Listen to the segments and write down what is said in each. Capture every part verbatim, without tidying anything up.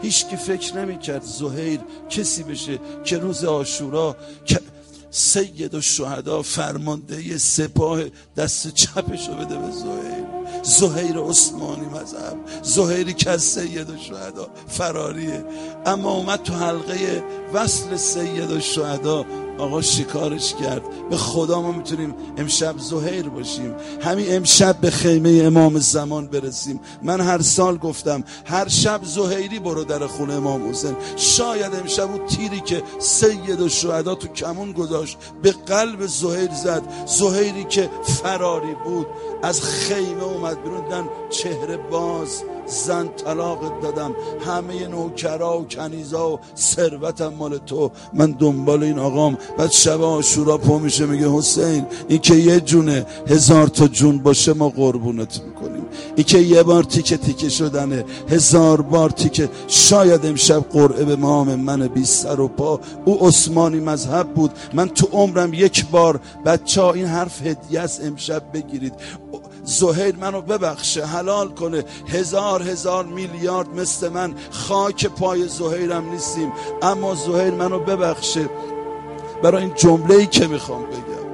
هیچ کی فکر نمیکرد زهیر کسی بشه که روز عاشورا سید الشهدا فرمانده سپاه دست چپشو بده به زهیر. زهیر عثمانی مذهب، زهیری که از سید الشهدا فراریه، اما اومد تو حلقه وصل سید الشهدا آقا شکارش کرد. به خدا ما میتونیم امشب زهیر باشیم، همین امشب به خیمه امام زمان برسیم. من هر سال گفتم هر شب زهیری برو در خونه امام حسین. شاید امشب اون تیری که سید الشهدا تو کمون گذاشت به قلب زهیر زد، زهیری که فراری بود از خیمه اومد بیرون، دیدن چهره باز، زن طلاق دادم، همه نوکرا و کنیزا و ثروتم مال تو، من دنبال این آقام. بعد شب عاشورا پا میشه میگه حسین این که یه جونه، هزار تا جون باشه ما قربونت میکنیم. این که یه بار تیکه تیکه شدنه، هزار بار تیکه. شاید امشب قرعه به مام من بی سر و پا. او عثمانی مذهب بود، من تو عمرم یک بار. بچه ها این حرف هدیه است، امشب بگیرید. زهیر منو ببخشه، حلال کنه، هزار هزار میلیارد مثل من خاک پای زهیرم نیستیم، اما زهیر منو ببخشه برای این جمله‌ای که میخوام بگم.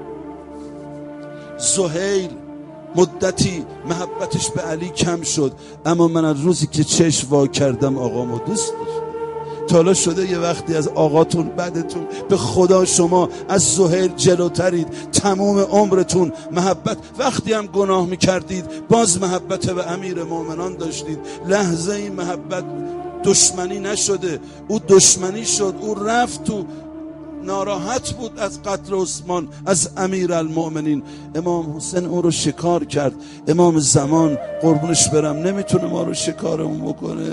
زهیر مدتی محبتش به علی کم شد، اما من از روزی که چشم وا کردم آقامو دوست داشتم. تا حالا شده یه وقتی از آقاتون بعدتون به خدا شما از زهیر جلوترید، تمام عمرتون محبت، وقتی هم گناه میکردید باز محبت به امیر مومنان داشتید. لحظه این محبت دشمنی نشده، او دشمنی شد. او رفت تو، ناراحت بود از قتل عثمان، از امیر المؤمنین. امام حسین او رو شکار کرد. امام زمان قربونش برم نمیتونه ما رو شکارمون بکنه.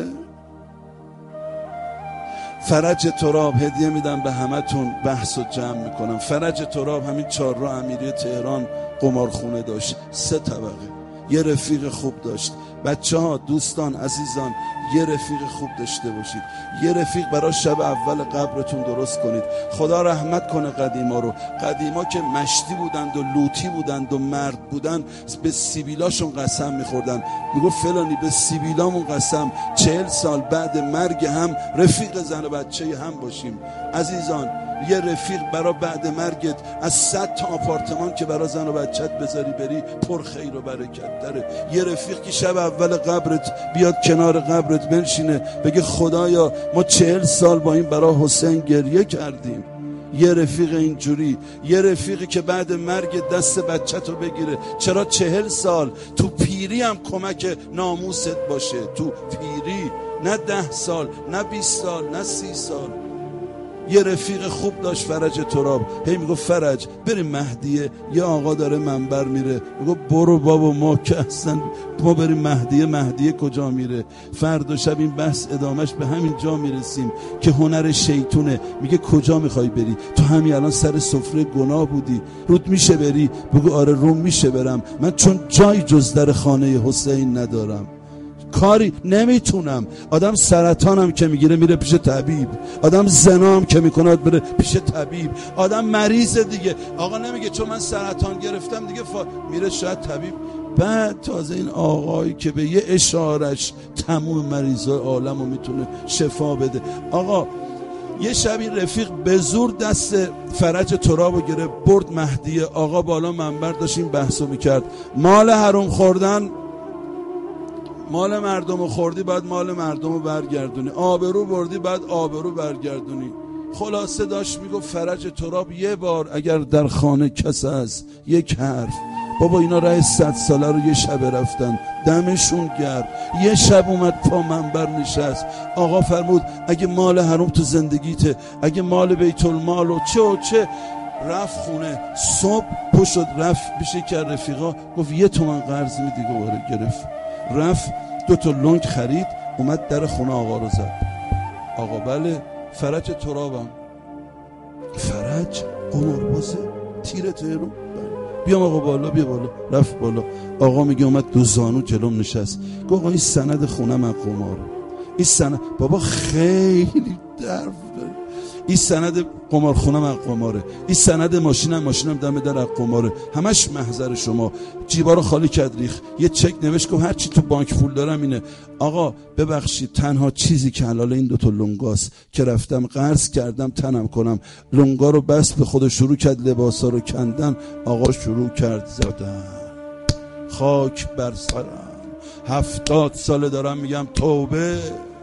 فرج تراب هدیه میدم به همتون، بحث رو جمع میکنم. فرج تراب همین چهارراه امیری تهران قمارخونه داشت، سه طبقه. یه رفیق خوب داشت. بچه ها، دوستان، عزیزان، یه رفیق خوب داشته باشید. یه رفیق برای شب اول قبرتون درست کنید. خدا رحمت کنه قدیما رو. قدیما که مشتی بودند و لوتی بودند و مرد بودند، به سیبیلاشون قسم میخوردن. میگو فلانی به سیبیلامون قسم چهل سال بعد مرگ هم رفیق زن و بچه هم باشیم. عزیزان، یه رفیق برای بعد مرگت از صد تا آپارتمان که برای زن و بچت بذاری بری پر خیر و برکت داره. یه رفیق که شب اول قبرت بیاد کنار قبرت بنشینه بگه خدایا ما چهل سال با این برای حسین گریه کردیم. یه رفیق اینجوری. یه رفیقی که بعد مرگ دست بچت رو بگیره. چرا چهل سال؟ تو پیری هم کمک ناموست باشه، تو پیری، نه ده سال، نه بیست سال، نه سی سال. یه رفیق خوب داشت فرج تراب. هی میگو فرج بریم مهدیه. یه آقا داره منبر میره، میگو برو بابا ما که اصلا ما بریم مهدیه. مهدیه کجا میره؟ فردا شب این بحث ادامش به همین جا میرسیم که هنر شیطونه. میگه کجا میخوای بری؟ تو همین الان سر سفره گناه بودی، رود میشه بری؟ بگو آره روم میشه برم، من چون جای جز در خانه حسین ندارم، کاری نمیتونم. آدم سرطانم که میگیره میره پیش طبیب، آدم زنا هم که میکنه بره پیش طبیب، آدم مریض دیگه. آقا نمیگه چون من سرطان گرفتم دیگه فا... میره شاید طبیب. بعد تازه این آقایی که به یه اشارش تموم مریضای عالم رو میتونه شفا بده. آقا یه شبی رفیق به زور دست فرج ترابو گرفت برد مهدیه. آقا بالا منبر داشت این بحثو میکرد، مال حروم خوردن، مال مردم رو خوردی بعد مال مردم رو برگردونی، آبرو بردی بعد آبرو برگردونی. خلاصه داشت میگو فرج تراب یه بار اگر در خانه کس هست یک حرف، بابا اینا راه صد ساله رو یه شب رفتن، دمشون گرم. یه شب اومد پا منبر نشست. آقا فرمود اگه مال حروم تو زندگیته، اگه مال بیت المال و چه و چه. رفت خونه، صبح پشت رفت بشه که رفیقا گفت یه تومن قرض میدی، دوباره گرفت رفت دو تا لنگ خرید، اومد در خونه آقا رو زد. آقا بله فرج ترابم. فرج قماربازه تیر تهران. بیام آقا بالا، بیا بالا. رفت بالا. آقا میگه اومد دو زانو جلوم نشست. گفت آقا این سند خونه من قمار، این سند. بابا خیلی درد داره. این سند قمارخونم از قماره، این سند ماشینم ماشینم دم در از قماره، همش محضر شما. جیبا رو خالی کرد ریخ، یه چک نوشت که هر چی تو بانک پول دارم اینه. آقا ببخشید، تنها چیزی که حلال این دوتا لنگاست که رفتم قرض کردم تنم کنم. لنگا رو بس به خود شروع کرد لباسا رو کندن. آقا شروع کرد زدن. خاک بر سرم، هفتاد ساله دارم میگم توبه.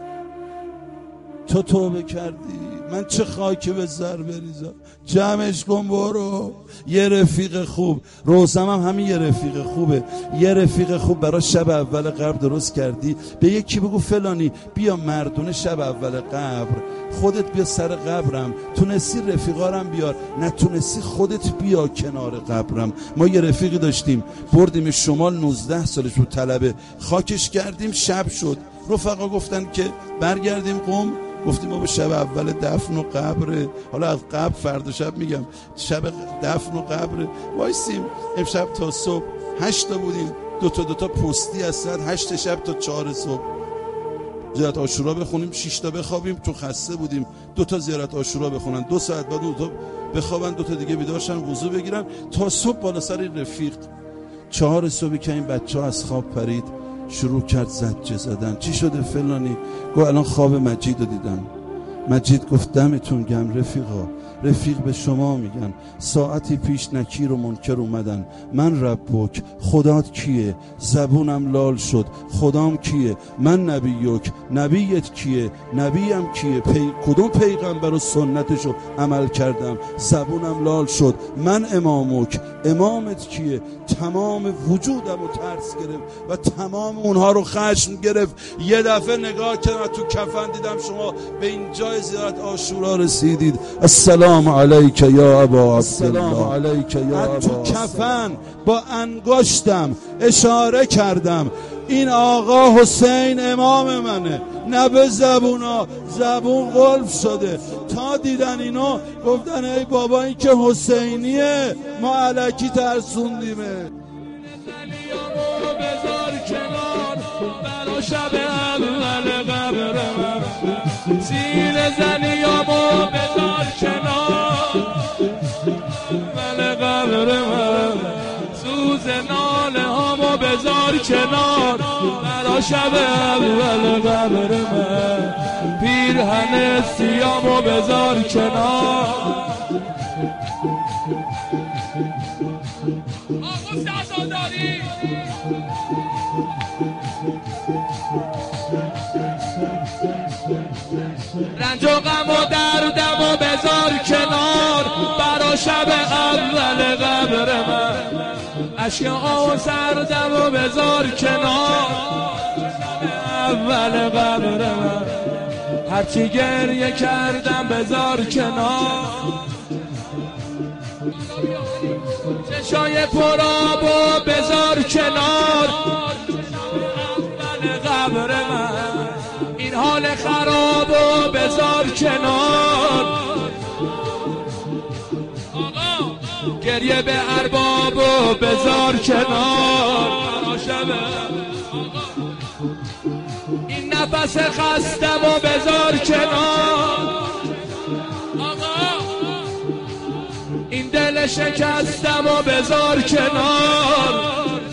تو توبه کردی، من چه خاکی به سر بریزم. جمعش کن برو. یه رفیق خوب، روزم هم همین یه رفیق خوبه. یه رفیق خوب برای شب اول قبر درست کردی. به یکی بگو فلانی بیا مردونه شب اول قبر، خودت بیا سر قبرم. تونستی رفیقارم بیار، نتونستی خودت بیا کنار قبرم. ما یه رفیقی داشتیم بردیم شمال، نوزده سالش بود، طلبه، خاکش کردیم. شب شد، رفقا گفتن که برگردیم قم. گفتیم ما به شب اول دفن و قبر، حالا از قبر فردا شب میگم، شب دفن و قبر وایسیم. امشب تا صبح هشت تا بودیم، دوتا دوتا پستی از ساعت هشت شب تا چهار صبح زیارت عاشورا بخونیم، شش تا بخوابیم، تو خسته بودیم. دوتا زیارت عاشورا بخونن، دو ساعت بعد دوتا بخوابن، دوتا دیگه بیدارشن وضو بگیرن تا صبح بالا سر این رفیق. چهار صبح که این بچه ها از خواب پرید، شروع کرد زجه زدن. چی شده فلانی؟ گفت الان خواب مجید رو دیدم. مجید گفت دمتون گم رفیقا، رفیق به شما میگن ساعتی پیش نکیر و منکر اومدن. من ربک، خدات کیه؟ زبونم لال شد، خدام کیه؟ من نبیک، نبیت کیه؟ نبیم کیه؟ پی... کدوم پیغمبر و سنتشو عمل کردم؟ زبونم لال شد. من امامک، امامت کیه؟ تمام وجودم رو ترس گرفت و تمام اونها رو خشم گرفت. یه دفعه نگاه کردم تو کفن، دیدم شما به این جای زیارت عاشورا رسیدید. السلام علیک یا ابا عبدالله. علیک یا ابا. تو کفن با انگشتم اشاره کردم این آقا حسین امام منه. نه به زبونا، زبون قلب شده. تا دیدن اینو گفتن ای بابا این که حسینیه، ما الکی ترسوندیمه. شب اول قبر من سینه زنیامو بذار کنار، اول قبر من سوز ناله هامو بذار کنار، برا شب اول قبر من پیرهن سیامو بذار کنار. آقا سعداداری رنج و غم و دردم و بذار کنار، برا شب اول قبر من اشک آه و سردم و بذار کنار، اول قبر من هرچی گریه کردم بذار کنار. چشای پرآب و بذار کنار، اول قبر من این حال خراب و بذار کنار. گریه به ارباب و بذار کنار، این نفس خستم و بذار کنار. این دل شکستم و بذار کنار،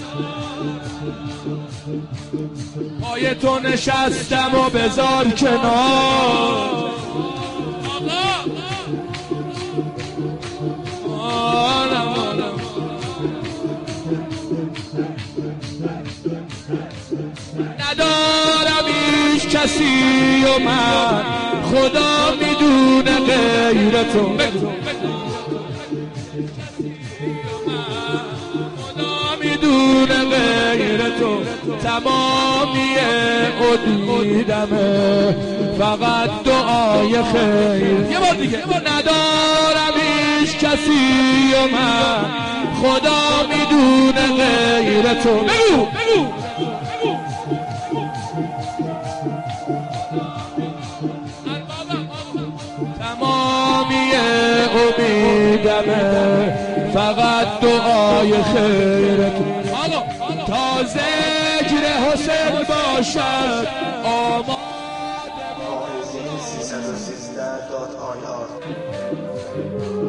پای تو نشستم و بذار کنار. ندارم هیچ کسی و من خدا میدونه غیر تو، خدا میدونه غیر تو، تمامی امیدمه فقط دعای خیر. یه بار دیگه. ندارم هیچ کسی و من خدا میدونه غیر تو. بگو بگو. تمامی امیدمه فقط دعای خیر تو. تا ذکر حسین باشد آماده. بشه.